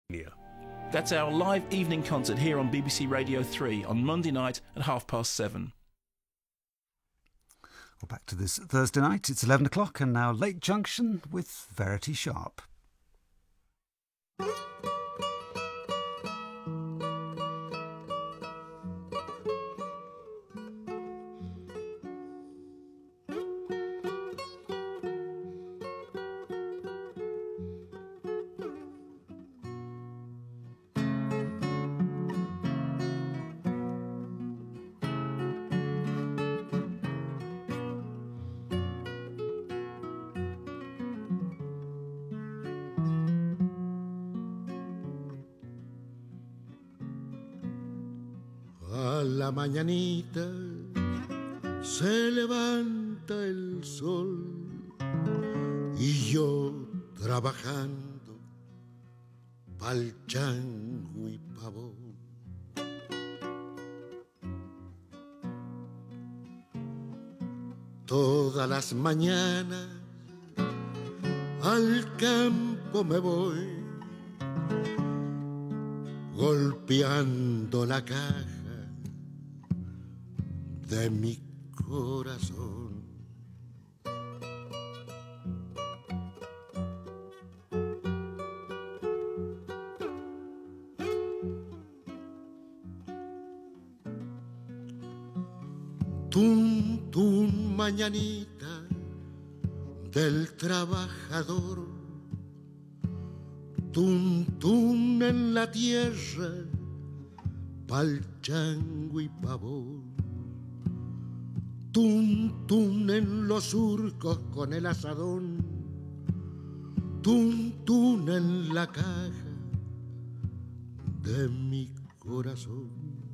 That's our live evening concert here on BBC Radio 3 on Monday night at 7:30. Well, back to this Thursday night. It's 11 o'clock and now Lake Junction with Verity Sharp. La mañanita se levanta el sol y yo trabajando pa'l chango y pavón. Todas las mañanas al campo me voy golpeando la caja de mi corazón. Tun, tun, mañanita del trabajador, tun, tun en la tierra, pa'l chango y pavón. Tun, tun en los surcos con el asadón, tun, tun en la caja de mi corazón.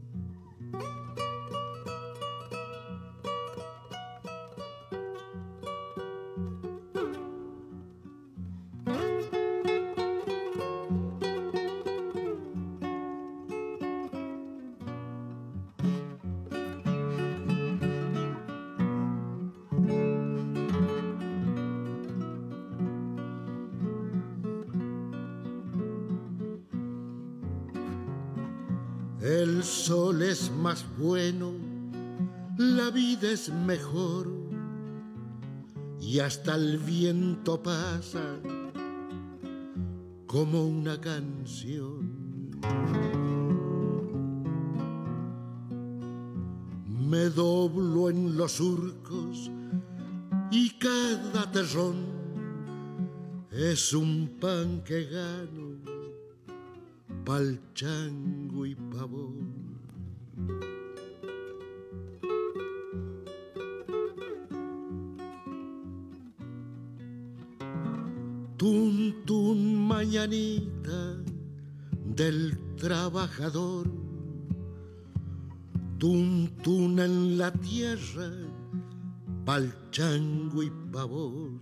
El sol es más bueno, la vida es mejor y hasta el viento pasa como una canción. Me doblo en los surcos y cada terrón es un pan que gano pa'l chango y pavón. Tun, tun, mañanita del trabajador, tun, tun en la tierra, pa'l chango y pavón.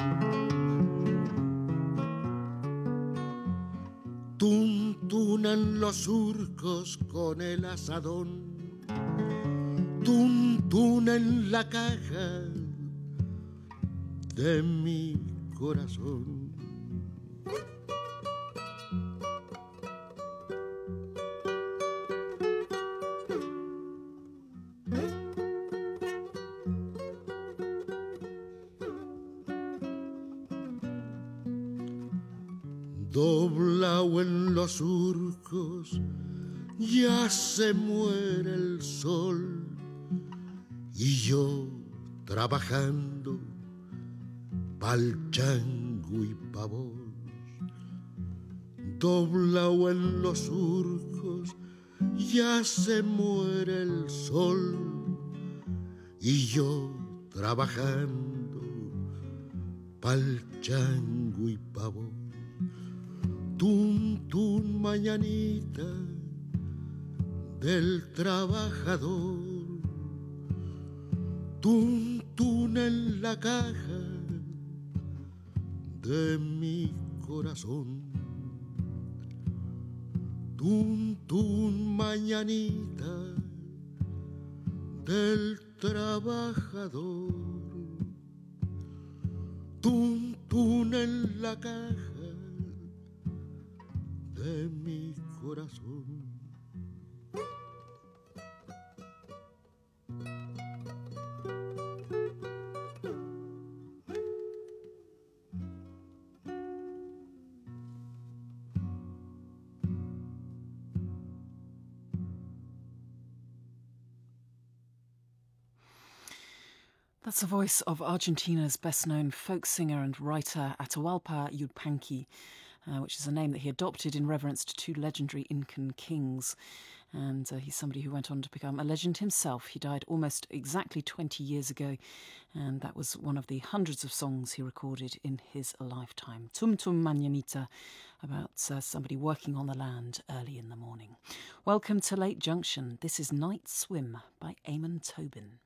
Tun, tun en los surcos con el asadón, tun, tun en la caja de mi corazón. Doblao en los surcos, ya se muere el sol y yo trabajando pa'l chango y pavón. Doblao en los surcos, ya se muere el sol y yo trabajando pa'l chango y pavón. Tun, tun, mañanita del trabajador, tun, tun en la caja de mi corazón. Tun, tun, mañanita del trabajador, tun, tun en la caja de mi corazón. That's the voice of Argentina's best-known folk singer and writer Atahualpa Yupanqui, which is a name that he adopted in reverence to two legendary Incan kings. And he's somebody who went on to become a legend himself. He died almost exactly 20 years ago, and that was one of the hundreds of songs he recorded in his lifetime. Tum Tum Mañanita, about somebody working on the land early in the morning. Welcome to Late Junction. This is Night Swim by Eamon Tobin.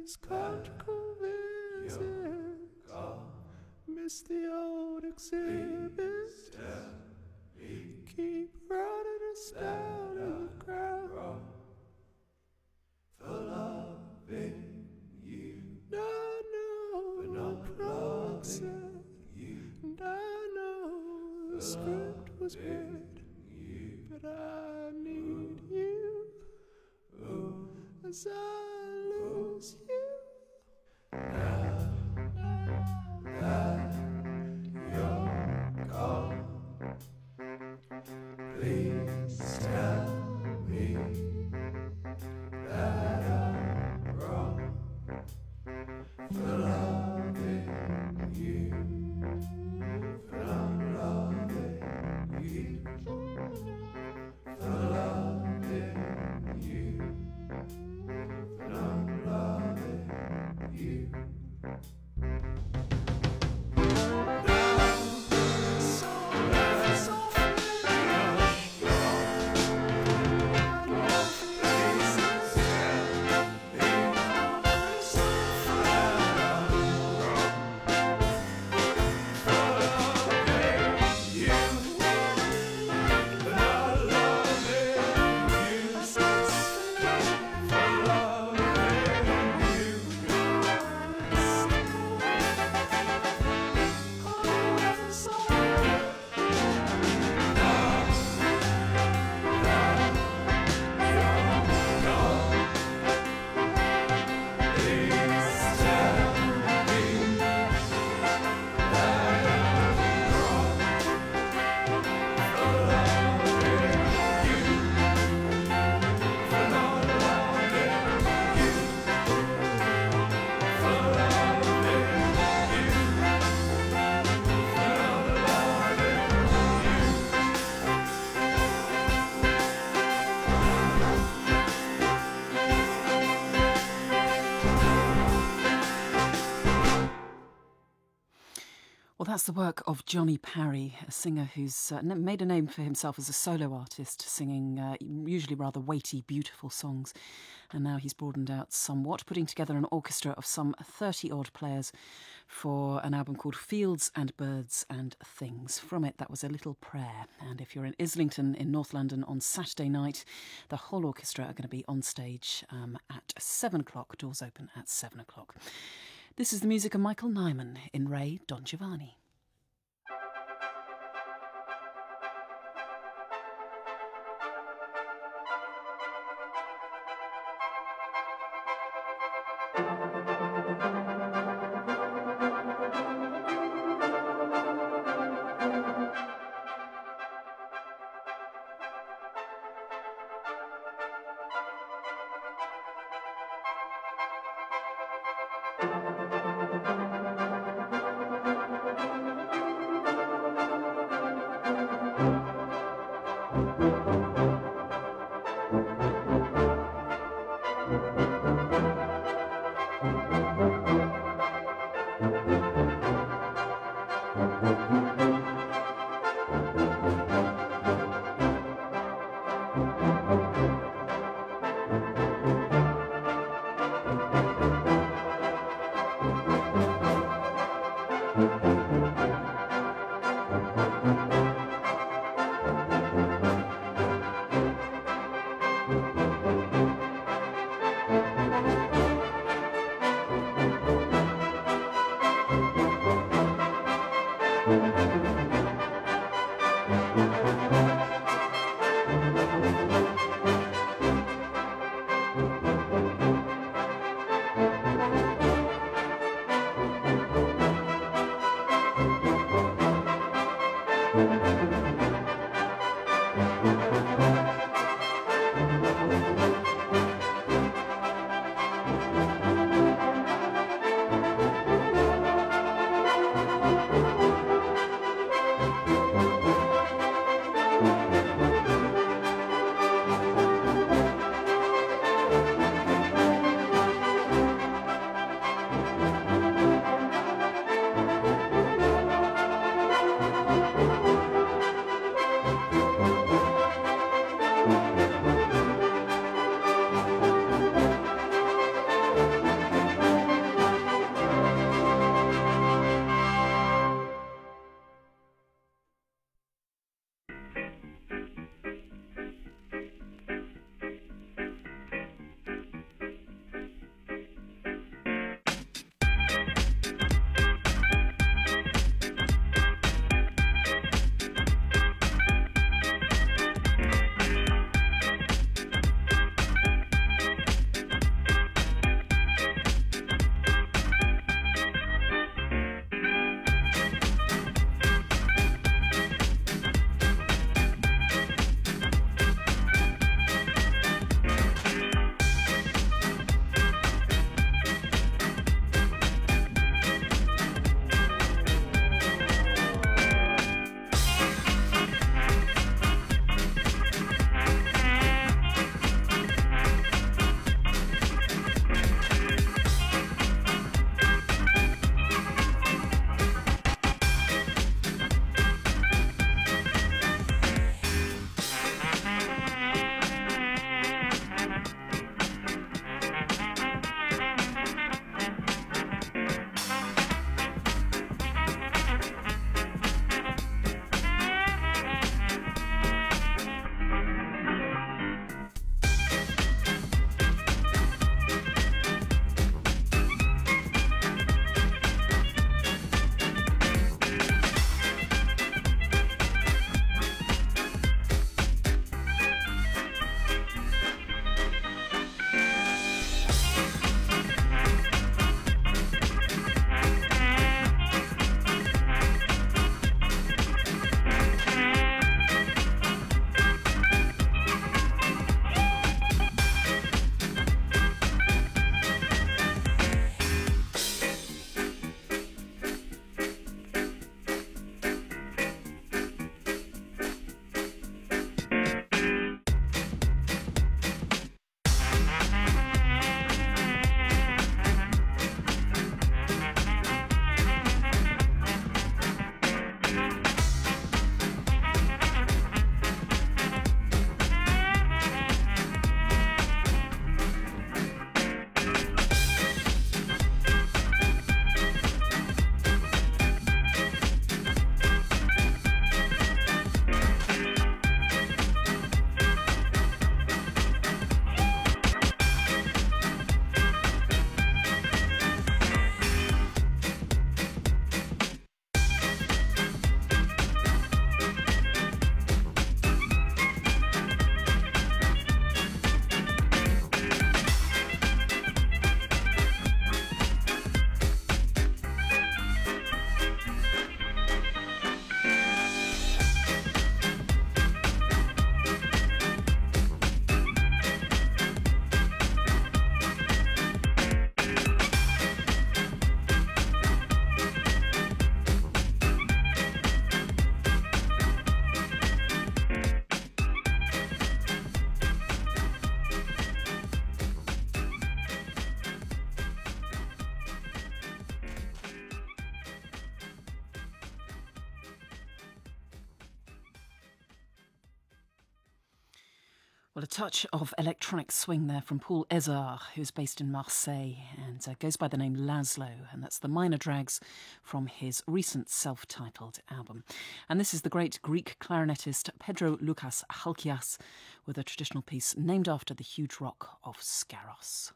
this conjugal visit. Miss the old exhibit. Keep running us down in the crowd. For loving you. And I know the promise, and I know the script was read, but I need you as I lose you. Now that you're gone, please tell me that I'm wrong for loving you, for not loving you, for loving you, for not loving you. Well, that's the work of Johnny Parry, a singer who's made a name for himself as a solo artist, singing usually rather weighty, beautiful songs. And now he's broadened out somewhat, putting together an orchestra of some 30-odd players for an album called Fields and Birds and Things. From it, that was A Little Prayer. And if you're in Islington in North London on Saturday night, the whole orchestra are going to be on stage at 7 o'clock. Doors open at 7 o'clock. This is the music of Michael Nyman in Ray Don Giovanni. Well, a touch of electronic swing there from Paul Ezard, who's based in Marseille and goes by the name Laszlo, and that's the Minor Drags from his recent self-titled album. And this is the great Greek clarinetist Pedro Loukas Chalkias with a traditional piece named after the huge rock of Scaros.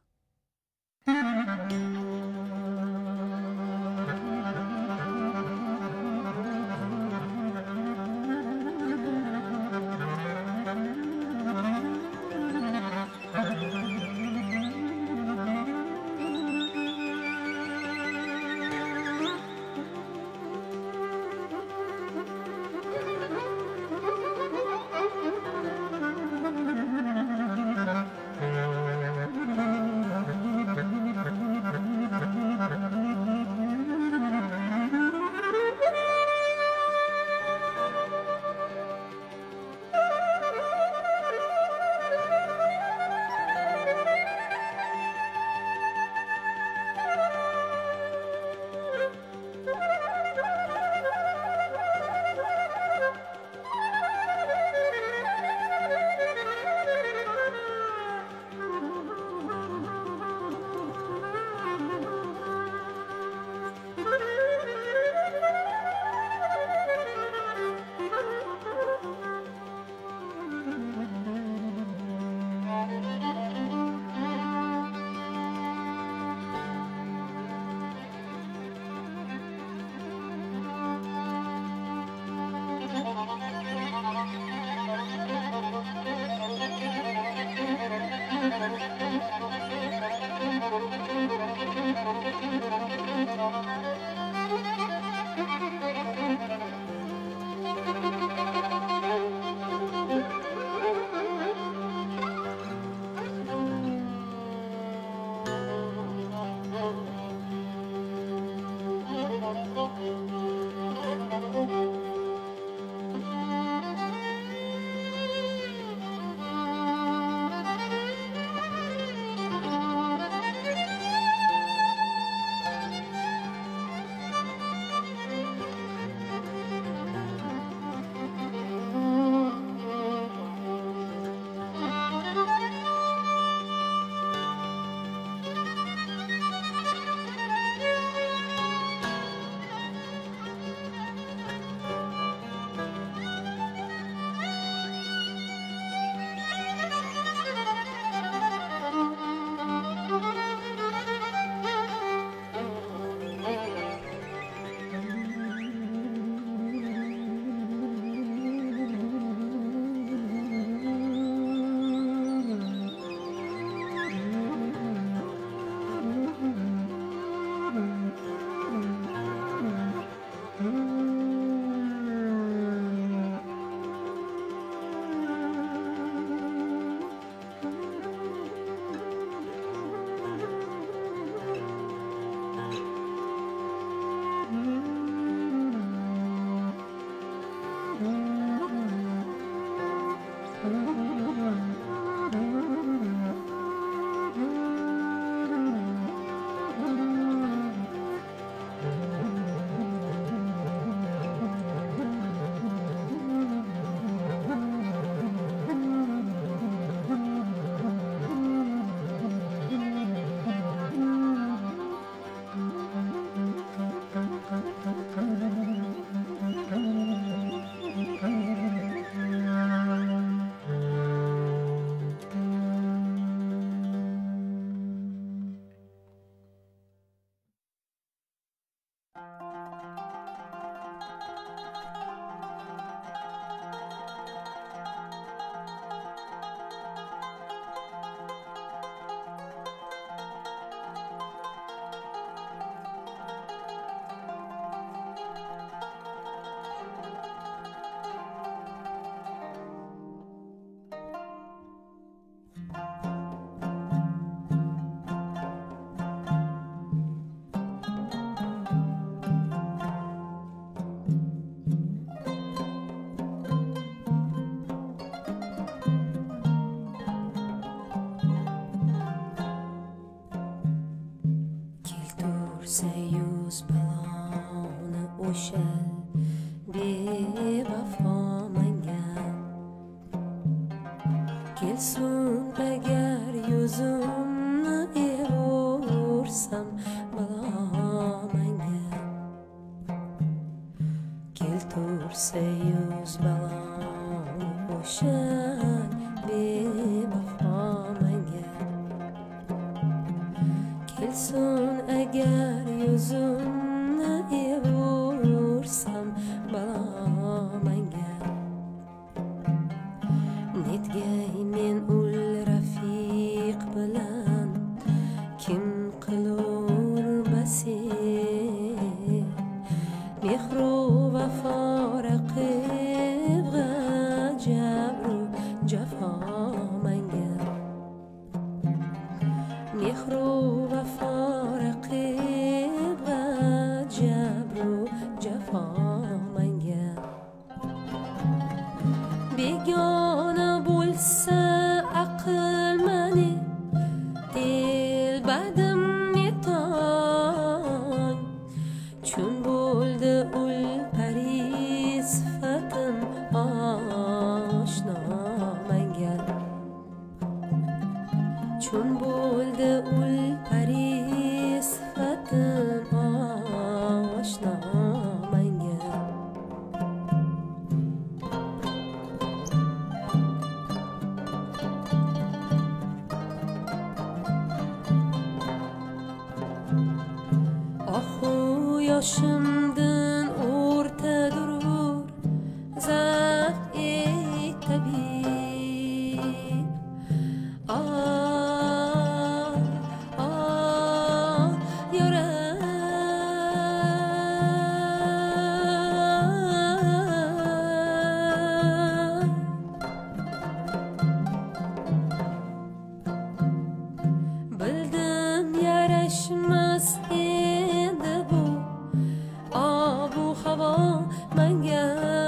Sejus balone ushel biva fomanga Kelsun agar yuzimni evursam balamanga keltursa yuz baloni o'shan bevafo manga kelsun agar yuzimni evursam balamanga netgay men ul rafiq bilan kim qilur basi mehru vafo raqib jabru jafo manga mehru vafo raqib jabru jafo manga begona bo'lsa aql mani dilbadim yetong chun bo'ldi ul pari sifatim oshno manga chun bo'ldi ul pari sifatim oshno manga yoshimdan o'rta durur zaf tabib bildim yarashmas endi bu obu havo manga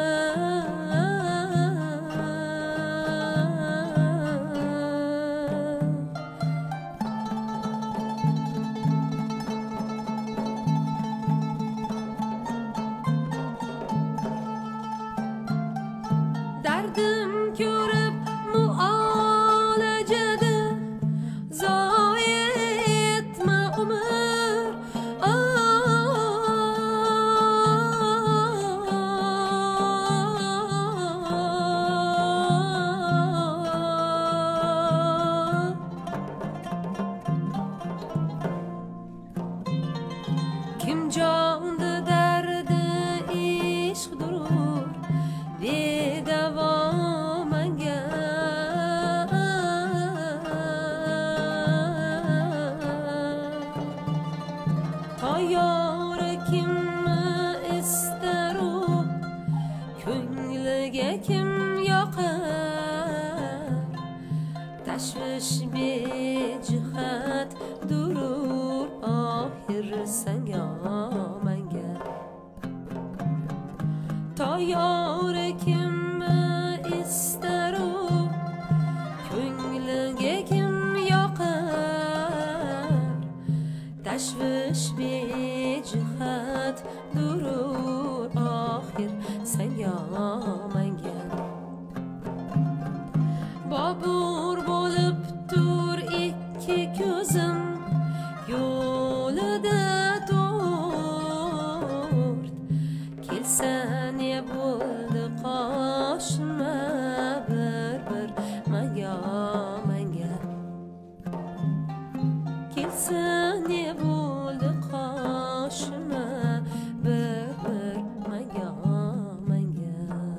dardim ko'rib muolajada zoya etma umr kim jondi dardi ishq durur bedavo manga tayyor kimni istaru ko'ngliga kim yoqar tashvish bejihat durur oxir sanga manga tayyor kimni istaru ko'ngliga kim yoqar tashvish bejihat durur oxir sanga manga bobur bo'lib tur ikki ko'zim yo'lida to'rt kelsa ne bo'ldi qoshima bir manga manga kelsa ne bo'ldi qoshima bir manga manga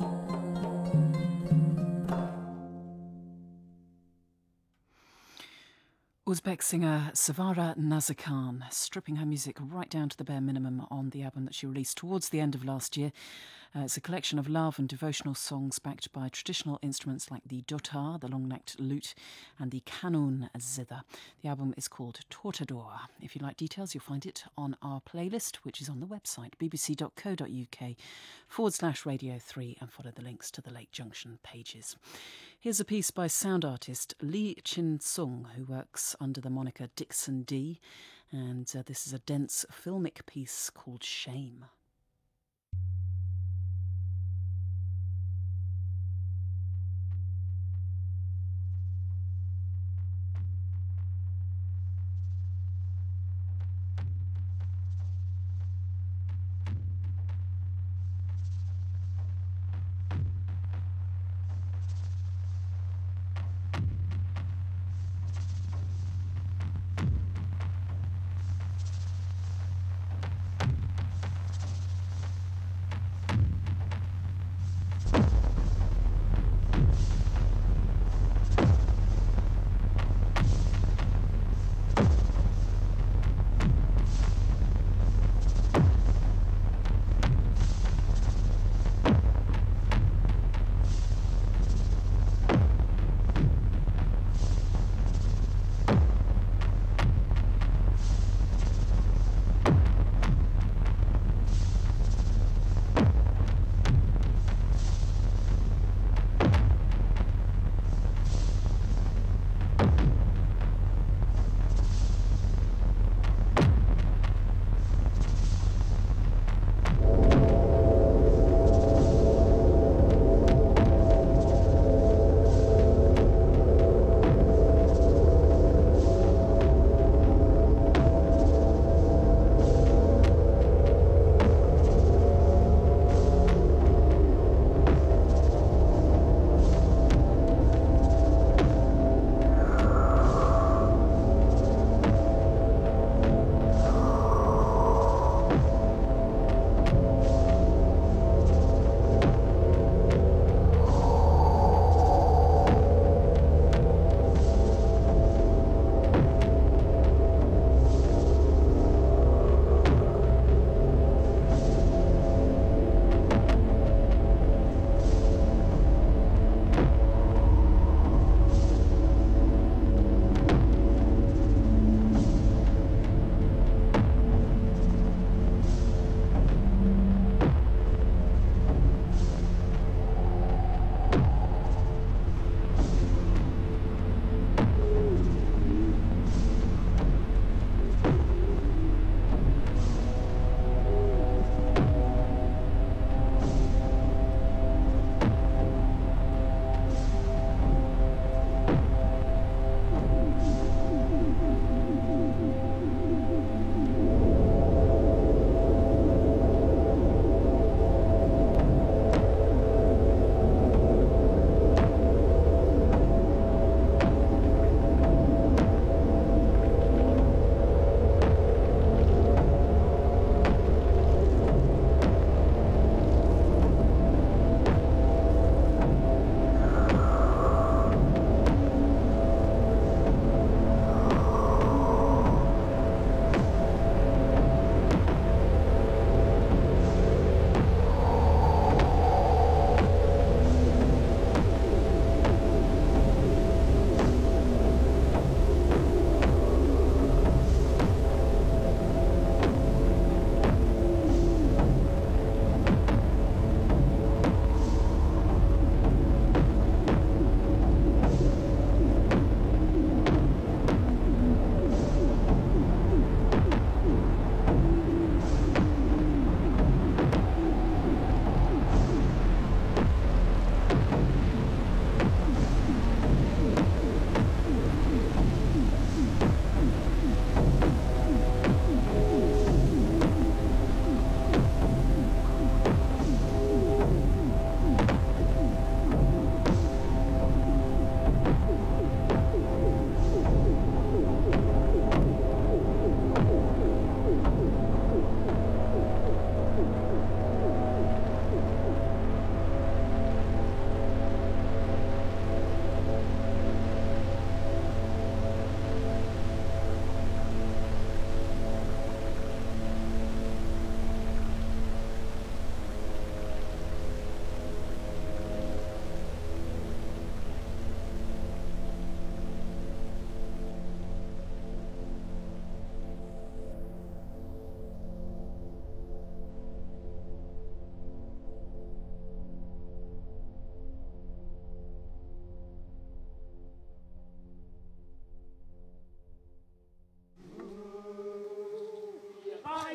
Uzbek singer Sevara Nazarkhan, stripping her music right down to the bare minimum on the album that she released towards the end of last year. It's a collection of love and devotional songs backed by traditional instruments like the dotar, the long-necked lute, and the kanun zither. The album is called Tortador. If you'd like details, you'll find it on our playlist, which is on the website, bbc.co.uk/Radio 3, and follow the links to the Lake Junction pages. Here's a piece by sound artist Lee Chin-sung, who works under the moniker Dixon D, and this is a dense filmic piece called Shame.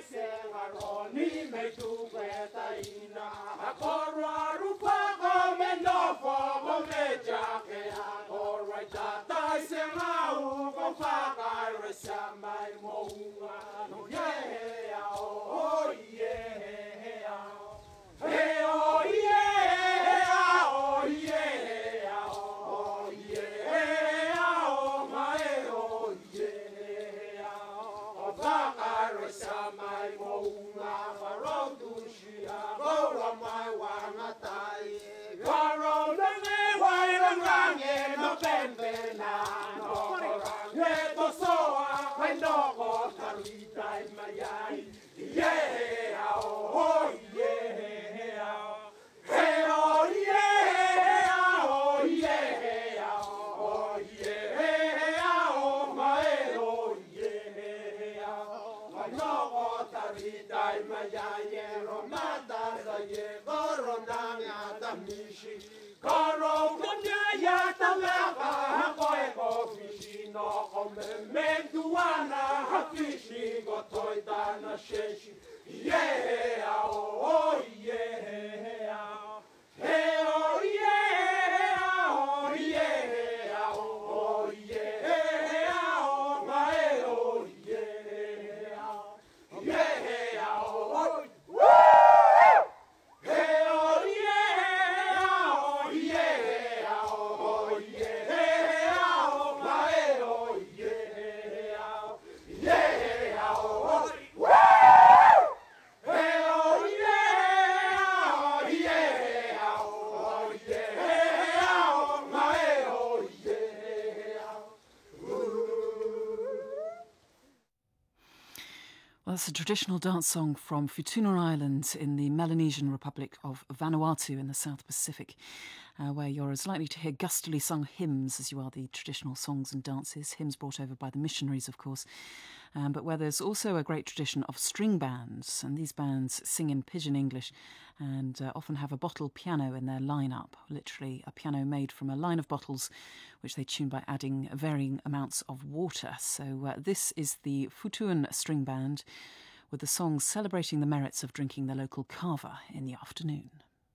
Well, that's a traditional dance song from Futuna Island in the Melanesian Republic of Vanuatu in the South Pacific, where you're as likely to hear gustily sung hymns as you are the traditional songs and dances, hymns brought over by the missionaries, of course, but where there's also a great tradition of string bands, and these bands sing in pidgin English and often have a bottle piano in their lineup, literally a piano made from a line of bottles which they tune by adding varying amounts of water. So this is the Futuan String Band with the song celebrating the merits of drinking the local kava in the afternoon.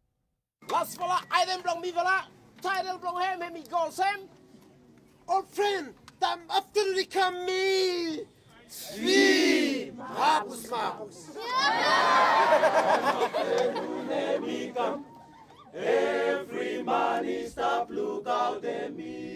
Las vala aiden blong mi vala, tidal blong hem mi golsem. Old friend, tam after the come me. Svi, hapus mapus. Every man stop, look out at me.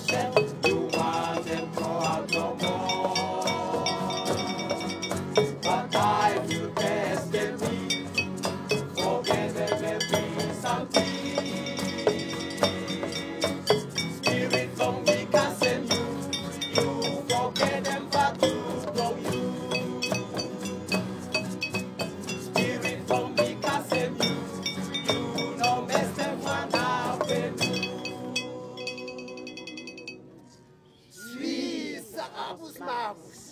them, you want them throw out no more. But I will best get me, forget them every something. Spirit from me can send you forget them back to blow you. Spirit from me can send you no mess them one out with you. Sweet Sabus Mavus.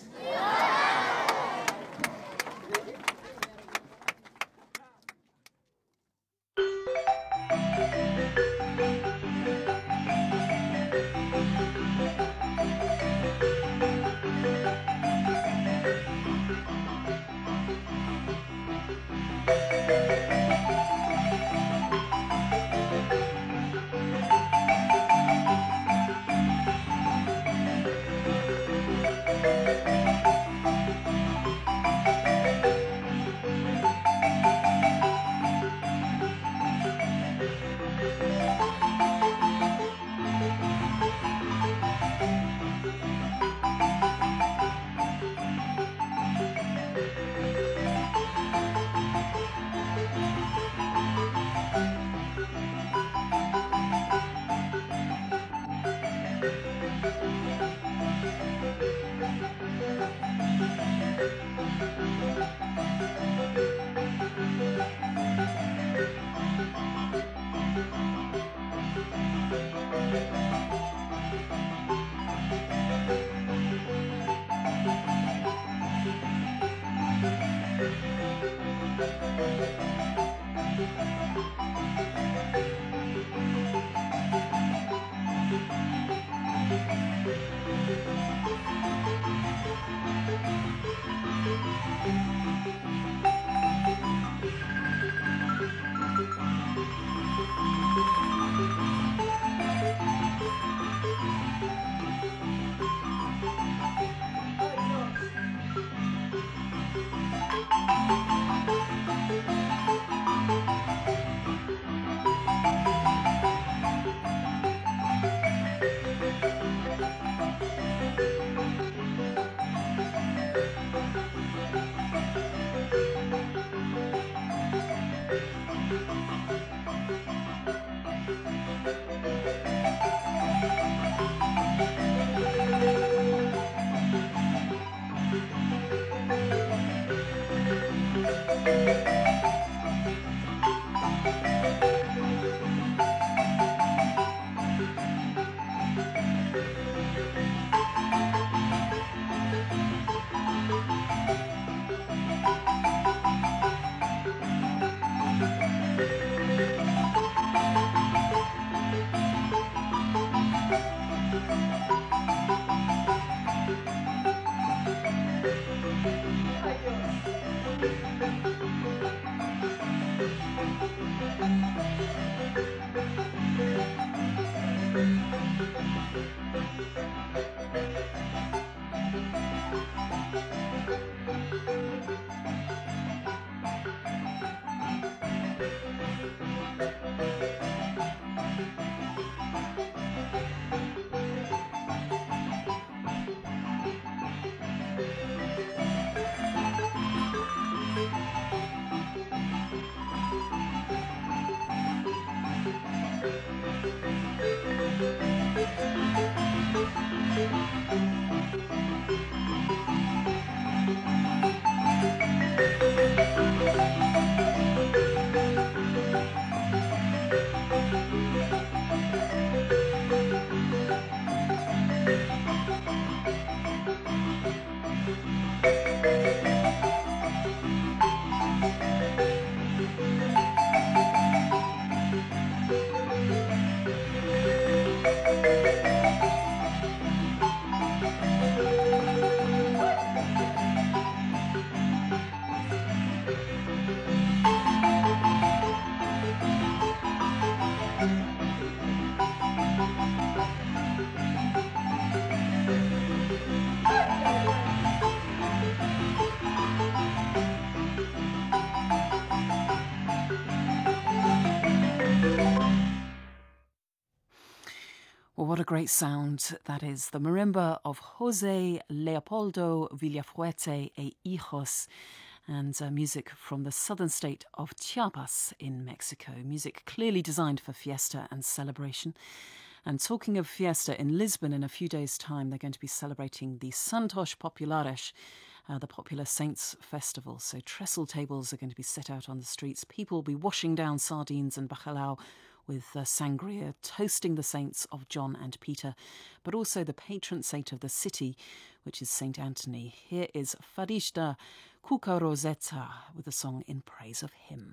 Well, what a great sound that is. The marimba of José Leopoldo Villafuerte e Hijos, and music from the southern state of Chiapas in Mexico. Music clearly designed for fiesta and celebration. And talking of fiesta, in Lisbon in a few days' time, they're going to be celebrating the Santos Populares, the popular Saints Festival. So trestle tables are going to be set out on the streets. People will be washing down sardines and bacalhau with sangria, toasting the saints of John and Peter, but also the patron saint of the city, which is St. Anthony. Here is Farishta Cucaroseta with a song in praise of him.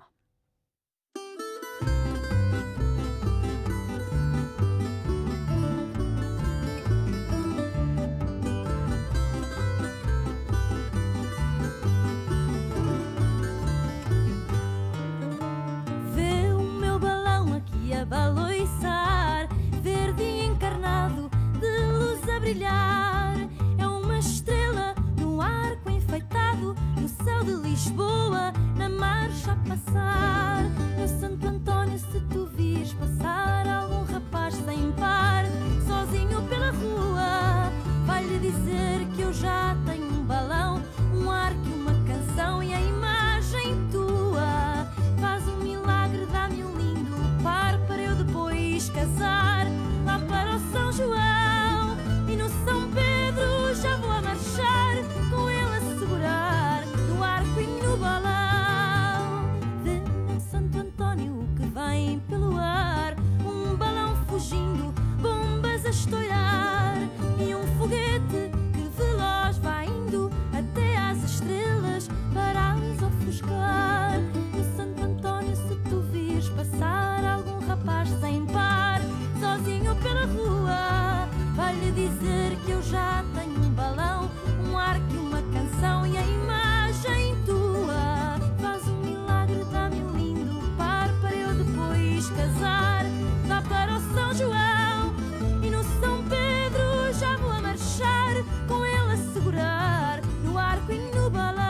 A baloiçar, verde e encarnado, de luz a brilhar. É uma estrela no arco enfeitado, no céu de Lisboa, na marcha a passar. Meu Santo António, se tu vires passar algum rapaz sem par, sozinho pela rua, vai-lhe dizer que eu já tenho um balão, um arco e uma canção e a imagem tua. Faz um milagre, dá-me um lindo par para eu depois casar lá para o São João, e no São Pedro já vou a marchar, com ele a segurar no arco e no balão. Vê meu Santo António que vem pelo ar, um balão fugindo, bombas a estourar, e um foguete que veloz vai indo até às estrelas para as ofuscar. Meu Santo António, se tu vires passar algum rapaz sem par, sozinho pela rua, vai-lhe dizer que eu já tenho um balão, um arco e uma canção e a imagem tua. Faz um milagre, dá-me um lindo par para eu depois casar lá para o São João, e no São Pedro já vou a marchar, com ele a segurar no arco e no balão.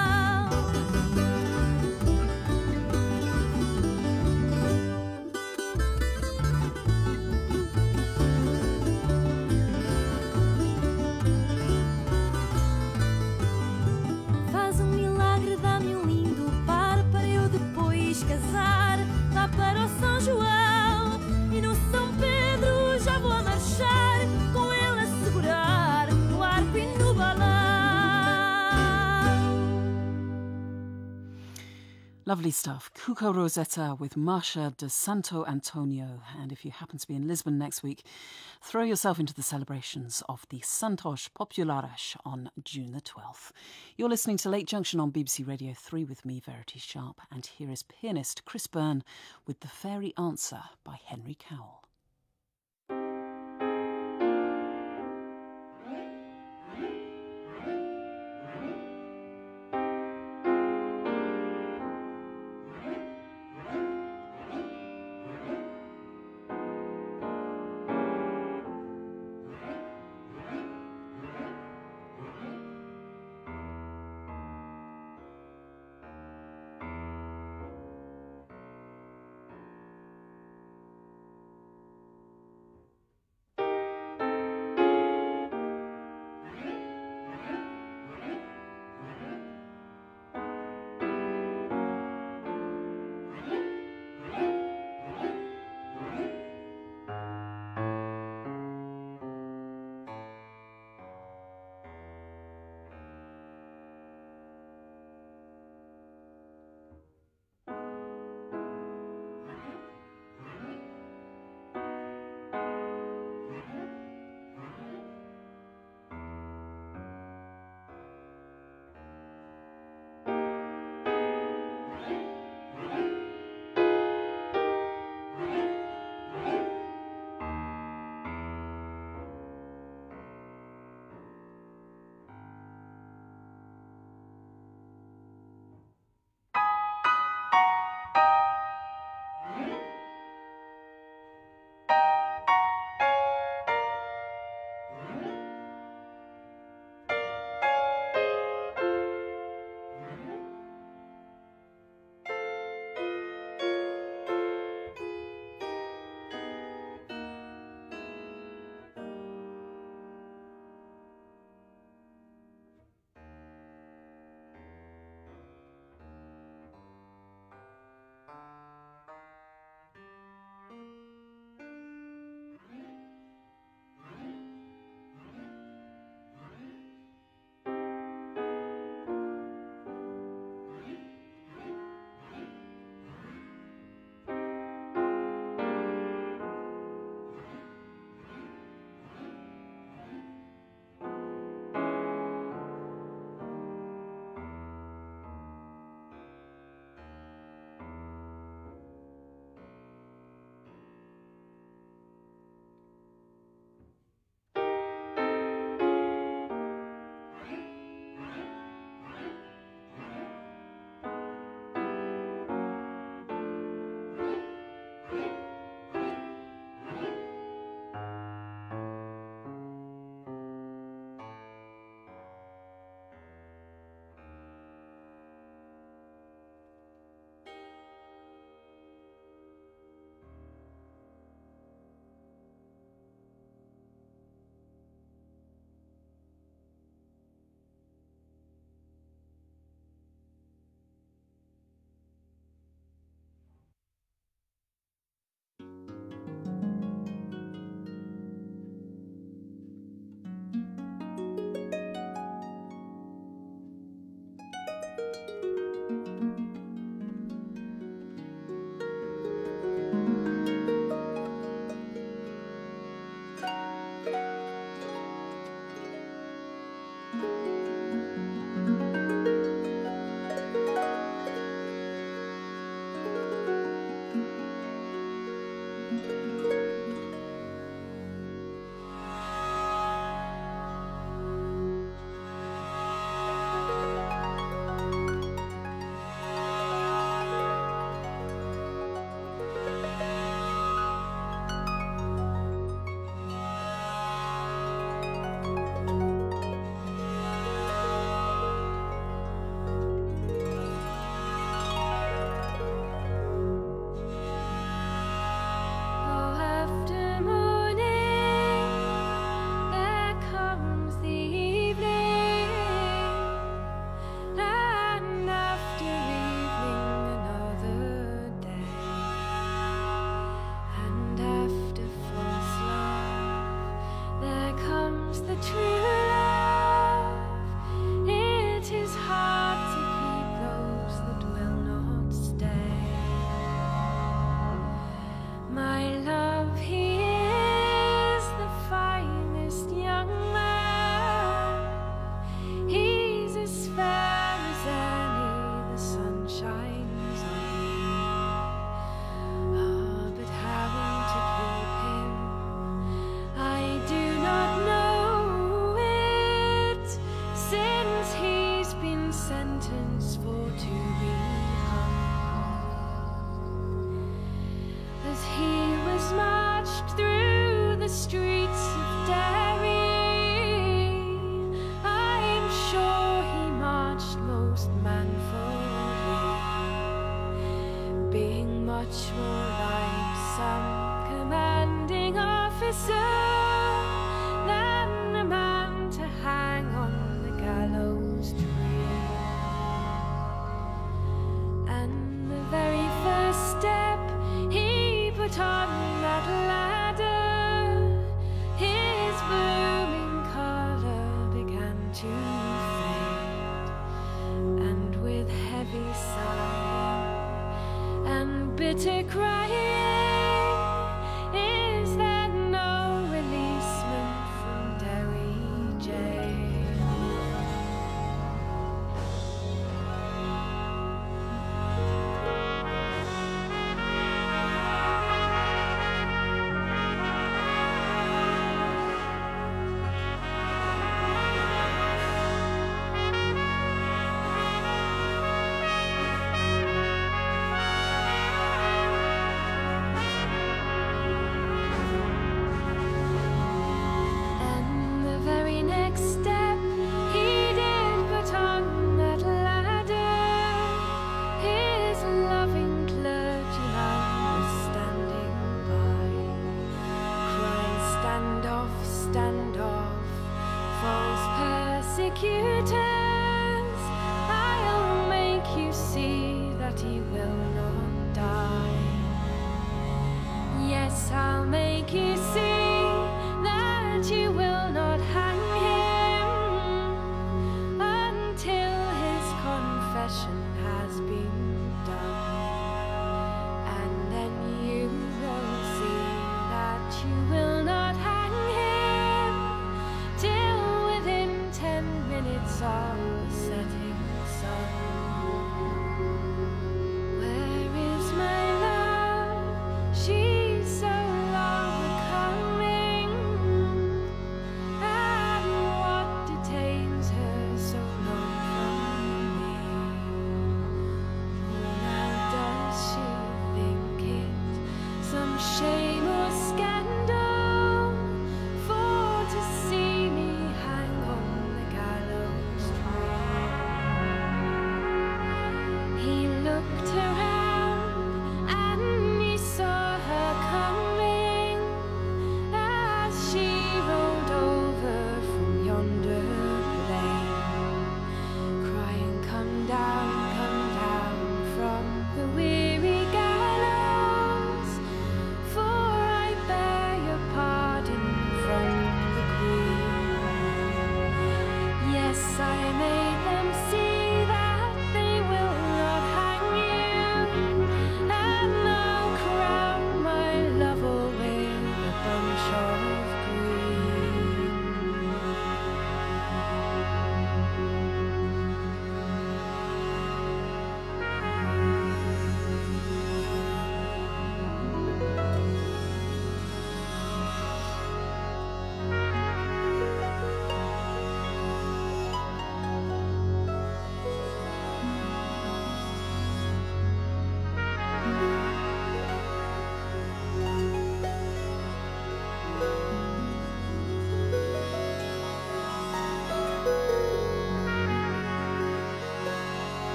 Faz um milagre, dá-me um lindo par para eu depois casar lá para o São João, e no São Pedro já vou a marchar, com ele a segurar no arco e no balão. Lovely stuff. Cucaroseta with Marcia de Santo Antonio. And if you happen to be in Lisbon next week, throw yourself into the celebrations of the Santos Populares on June the 12th. You're listening to Late Junction on BBC Radio 3 with me, Verity Sharp, and here is pianist Chris Byrne with The Fairy Answer by Henry Cowell.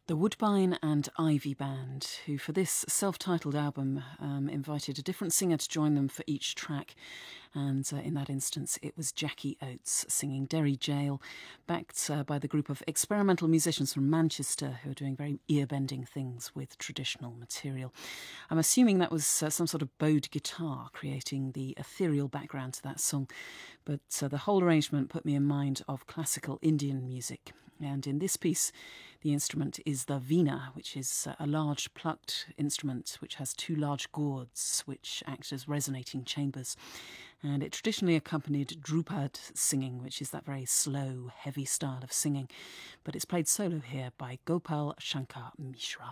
The Woodbine and Ivy Band, who for this self-titled album invited a different singer to join them for each track. And in that instance, it was Jackie Oates singing Derry Jail, backed by the group of experimental musicians from Manchester who are doing very ear-bending things with traditional material. I'm assuming that was some sort of bowed guitar creating the ethereal background to that song, but the whole arrangement put me in mind of classical Indian music. And in this piece, the instrument is the veena, which is a large plucked instrument which has two large gourds which act as resonating chambers. And it traditionally accompanied Drupad singing, which is that very slow, heavy style of singing. But it's played solo here by Gopal Shankar Mishra.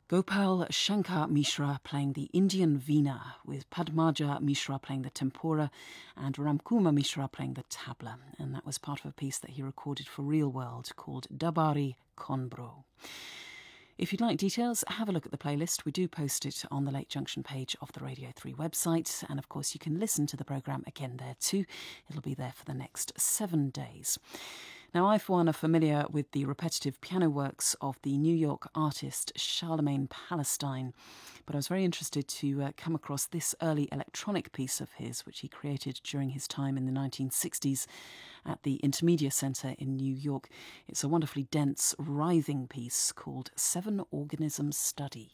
Gopal Shankar Mishra playing the Indian Veena, with Padmaja Mishra playing the Tempura and Ramkumar Mishra playing the tabla. And that was part of a piece that he recorded for Real World called Dabari Konbro. If you'd like details, have a look at the playlist. We do post it on the Lake Junction page of the Radio 3 website. And of course, you can listen to the programme again there too. It'll be there for the next 7 days. Now, I, for one, are familiar with the repetitive piano works of the New York artist Charlemagne Palestine, but I was very interested to come across this early electronic piece of his, which he created during his time in the 1960s at the Intermedia Centre in New York. It's a wonderfully dense, writhing piece called Seven Organism Study.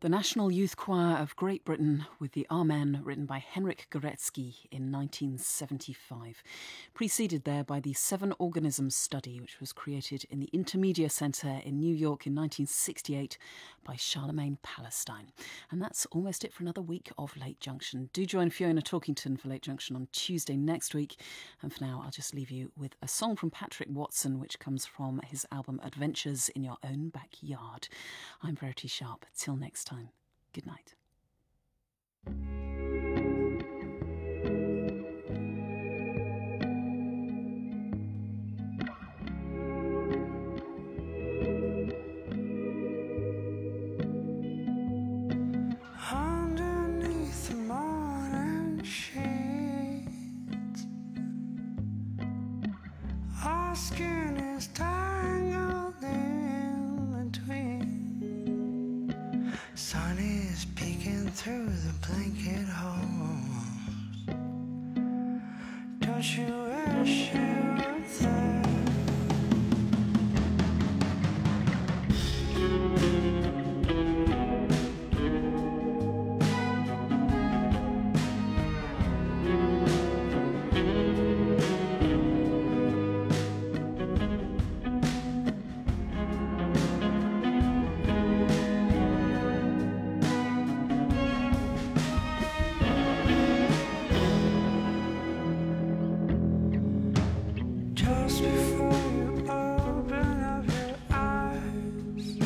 The National Youth Choir of Great Britain with the Amen, written by Henryk Górecki in 1975. Preceded there by the Seven Organisms Study, which was created in the Intermedia Centre in New York in 1968 by Charlemagne Palestine. And that's almost it for another week of Late Junction. Do join Fiona Talkington for Late Junction on Tuesday next week. And for now, I'll just leave you with a song from Patrick Watson, which comes from his album Adventures in Your Own Backyard. I'm Verity Sharp. Till next time. Good night. Underneath the morning shades, our skin is tangled in between. Sun is peeking through the blanket holes. Don't you wish you were there? Just before you open up your eyes,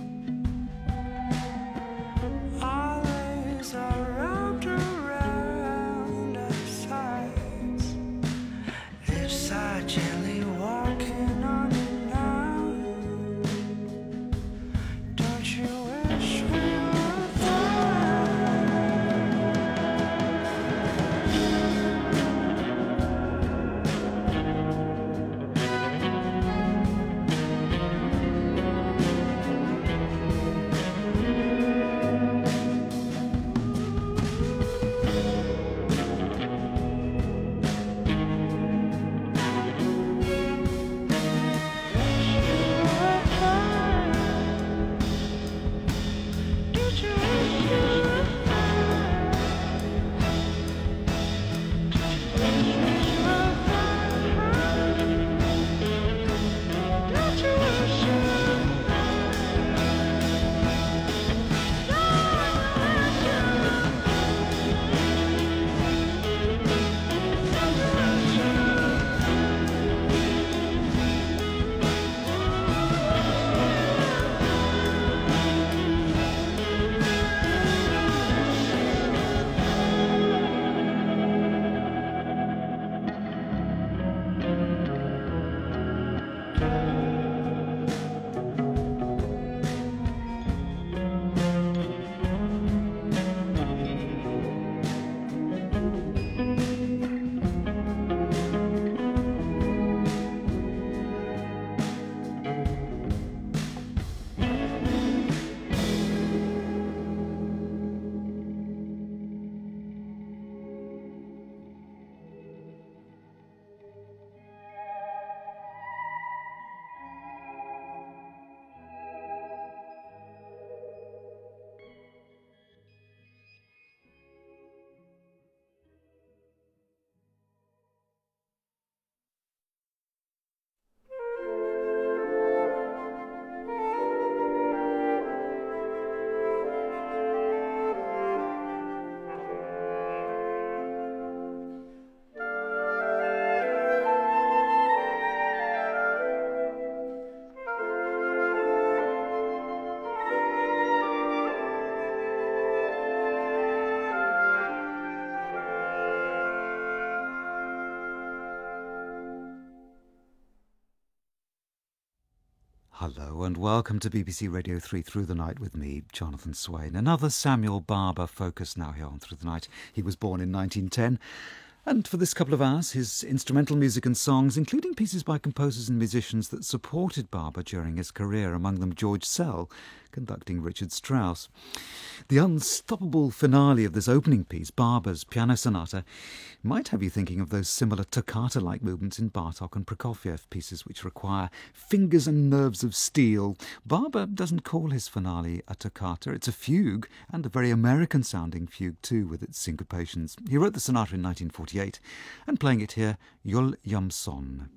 our legs are wrapped around our sides. Lips are gently walking on you now. Don't you wish we were there? Hello and welcome to BBC Radio 3 Through the Night with me, Jonathan Swain. Another Samuel Barber focus now here on Through the Night. He was born in 1910 And for this couple of hours, his instrumental music and songs, including pieces by composers and musicians that supported Barber during his career, among them George Sell, conducting Richard Strauss. The unstoppable finale of this opening piece, Barber's Piano Sonata, might have you thinking of those similar toccata-like movements in Bartók and Prokofiev, pieces which require fingers and nerves of steel. Barber doesn't call his finale a toccata, it's a fugue, and a very American-sounding fugue too, with its syncopations. He wrote the sonata in 1948, and playing it here, Yul Yamson.